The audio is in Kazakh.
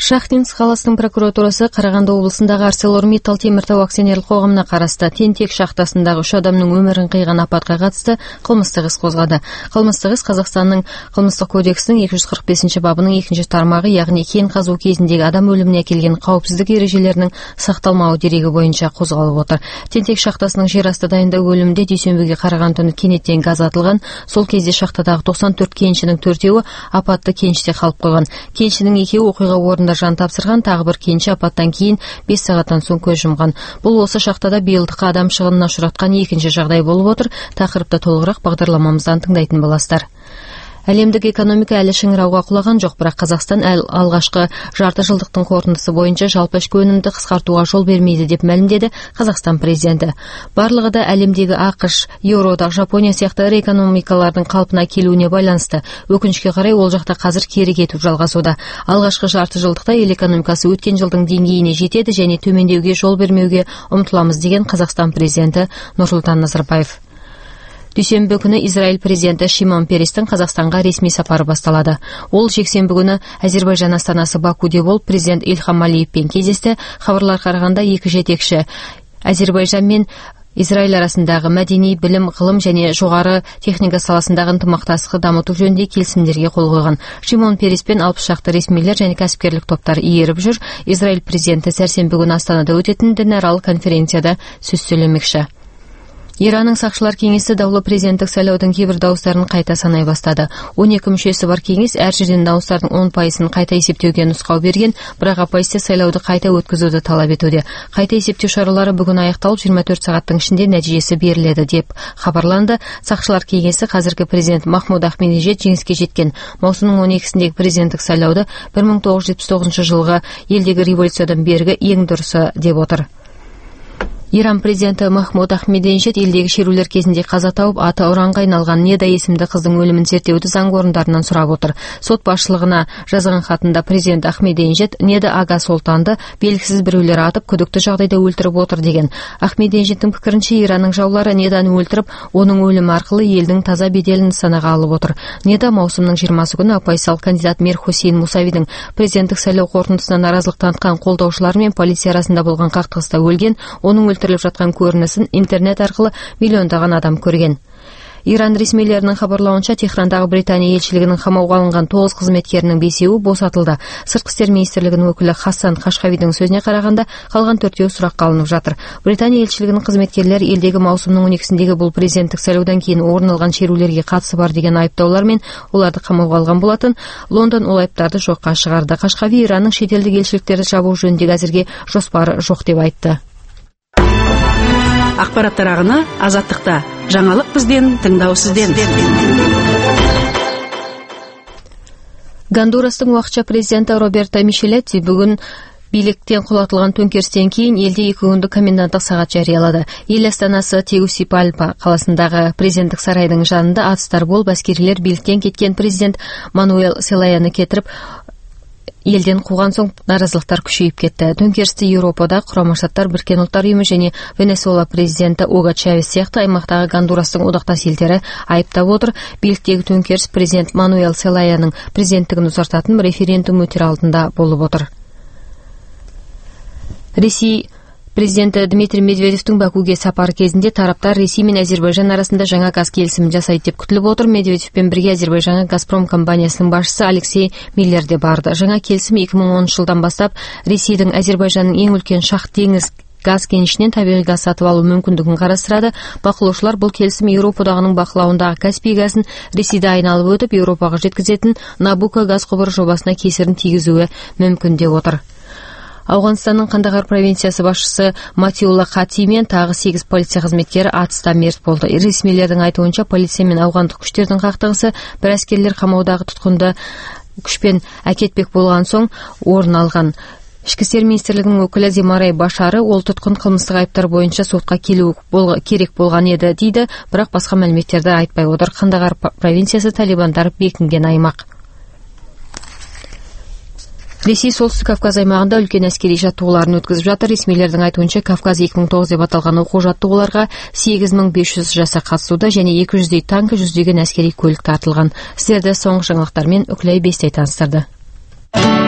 Шахтинск қаласының прокуратурасы Қарағанды облысындағы ArcelorMittal теміртау акционерлік қоғамына қарасты Тентек шахтасындағы 3 адамның өмірін қиған апатқа қатысты қылмыстық іс қозғады. Қылмыстық іс Қазақстанның қылмыстық кодексінің 245 бабының 2 тармағы, яғни кен қазу кезіндегі адам өліміне әкелген қауіпсіздік ережелерінің сақталмауы дерегі бойынша қозғалып отыр. Тентек шахтасының жер асты дайындау бөлімінде дүйсенбіге қараған түні кенеттен газ атылған. Сол кезде шахтадағы 94 кеншінің 4-еуі апатты кеніште қалып қойған. Кеншінің 2-еуі оқиға орнында жан тапсырған, тағы бір кенші апаттан кейін 5 сағаттан соң көз жұмған. Бұл осы шахтада биылдыққа адам шығынына ұшыратқан екінші жағдай болып отыр. Тақырыпты толығырақ бағдарламамыздан тыңдайтын боласыздар. Әлемдік экономика әлі шыңырауға құлаған жоқ, бірақ Қазақстан алғашқы жарты жылдықтың қорытындысы бойынша жалпы ішкі өнімді қысқартуға жол бермейді деп мәлімдеді Қазақстан президенті. Барлығы да әлемдегі ақш, Еуроодақ, Жапония сияқты ірі экономикалардың қалпына келуіне байланысты. Өкінішке қарай ол жақта қазір кері кету жалғасуда. Алғашқы жарты жылдықта ел экономикасы өткен жылдың деңгейіне жетеді және төмендеуге жол бермеуге ұмтыламыз деген Қазақстан президенті Нұрсұлтан Назарбаев. Дүйсенбі күні Израиль президенті Шимон Перестің Қазақстанға ресми сапары басталады. Ол жексенбі күні Әзербайжан астанасы Бакуде болып президент Ильхам Алиевпен кездесті. Хабарлар қарағанда екі жетекші Әзербайжан мен Израиль арасындағы мәдени, білім, ғылым және жоғары техника саласындағы ынтымақтастықты дамыту жөнінде келісімдерге қол қойған. Шимон Переспен 60 шақты ресмилер және кәсіпкерлік топтар иеріп жүр. Израиль президенті сәрсенбі күні Астанада өтетін дінаралық конференцияда сөз сөйлемекші. Иранның сақшылар кеңесі даулы президенттік сайлаудың кейбір дауыстарын қайта санай бастады. 12 мүшесі бар кеңес әр жерден дауыстардың 10%-ын қайта есептеуге нұсқау берген, бірақ оппозиция сайлауды қайта өткізуді талап етуде. Қайта есептеу шаралары бүгін аяқталып, 24 сағаттың ішінде нәтижесі беріледі деп хабарланды. Сақшылар кеңесі қазіргі президент Махмуд Ахмединежад жеңіске жеткен. Маусымның 12-сіндегі президенттік сайлауды 1979 жылғы елдегі революциядан бергі ең дұрысы деп отыр. Иран президенті Махмуд Ахмединежад елдегі шерулер кезінде қаза тауып, аты ұранға айналған Неда есімді қыздың өлімін зерттеуді заң орындарынан сұрап отыр. Сот басшылығына жазған хатында президент Ахмединежад Неда Ага Солтанды белгісіз біреулер атып, күдікті жағдайда өлтіріп отыр деген. Ахмединежадтың пікірінше, Иранның жаулары Неданы өлтіріп, оның өлімі арқылы елдің таза беделін нысанаға алып отыр. Неда маусымның 20 күні оппозициялық кандидат Мир Хусейн Мусавидің президенттік сайлау қорытындысына наразылық танытқан қолдаушылар мен полиция арасында болған қақтығыста өлген. Оның өлтіріліп жатқан көрінісін интернет арқылы миллиондаған адам көрген. Иран ресмилерінің хабарлауынша, Техрандағы Британия елшілігінің қамауға алынған 9 қызметкерінің 5-еуі босатылды. Сыртқы істер министрлігінің өкілі Хассан Қашқавидің сөзіне қарағанда, қалған 4-еуі сұраққа алынып жатыр. Британия елшілігінің қызметкерлері елдегі маусымның 12-сіндегі бұл президенттік сайлаудан кейін орын алған шерулерге қатысы бар деген айыптаулармен оларды қамауға алған болатын. Лондон ол айыптарды жоққа шығарды. Қашқави Иранның шетелдік елшіліктерді жабу жөніндегі әзірге жоспары жоқ деп айтты. Ақпараттар ағыны Азаттықта. Жаңалық бізден, тыңдау сізден. Гондурастың уақытша президенті Роберто Мишелетти бүгін биліктен құлатылған төңкерістен кейін елде 2 күндік коменданттық сағат жариялады. Ел астанасы Тегусипальпа қаласындағы президенттік сарайдың жанында атыстар болып, әскерилер биліктен кеткен президент Мануэл Селаяны кетіріп, елден қуған соң наразылықтар күшейіп кетті. Төңкерісті Еуропада Құрама Штаттар, Біріккен ұлттар ұйымы және Венесуэла президенті Ого Чавес сияқты аймақтағы Гондурастың одақтас елдері айыптап отыр. Биліктегі төңкеріс президент Мануэл Селаяның президенттігін ұзартатын референдум өтер алдында болып отыр. Ресей президенті Дмитрий Медведевтің Бакуге сапары кезінде тараптар Ресей мен Әзербайжан арасында жаңа газ келісімін жасайды деп күтіліп отыр. Медведевпен бірге Әзербайжанға Газпром компаниясының басшысы Алексей Миллер де барды. Жаңа келісім 2010 жылдан бастап Ресейдің Әзербайжанның ең үлкен шахт-теңіз газ кенішінен табиғи газ сатып алу мүмкіндігін қарастырады. Бақылаушылар бұл келісім Еуропа одағының бақылауындағы Каспий газын Ресейде айналып өтіп, Еуропаға жеткізетін Набуко газ құбыры жобасына кесірін тигізуі мүмкін деп отыр. Ауғанстанның Қандағар провинциясы басшысы Матиулла Қати мен тағы 8 полиция қызметкері атыста мерт болды. Ресмилердің айтуынша, полиция мен ауғандық күштердің қақтығысы бір әскерлер қамаудағы тұтқынды күшпен әкетпек болған соң орын алған. Ішкі істер министрлігінің өкілі Зимарай Башары ол тұтқын қылмыстық айыптар бойынша сотқа келу керек болған еді дейді, бірақ басқа мәліметтерді айтпай отыр. Қандағар провинциясы талибандар бекінген аймақ. Ресей солтүстік Кавказ аймағында үлкен әскери жаттығуларын өткізіп жатыр. Ресмилердің айтуынша, Кавказ 2009 деп аталған оқу жаттығуларға 8500 жасақ қатысуда және 200-дей танкі, 100-деген әскери көлік тартылған. Сіздерді соңғы жаңалықтармен Үкілай Бестай таныстырды.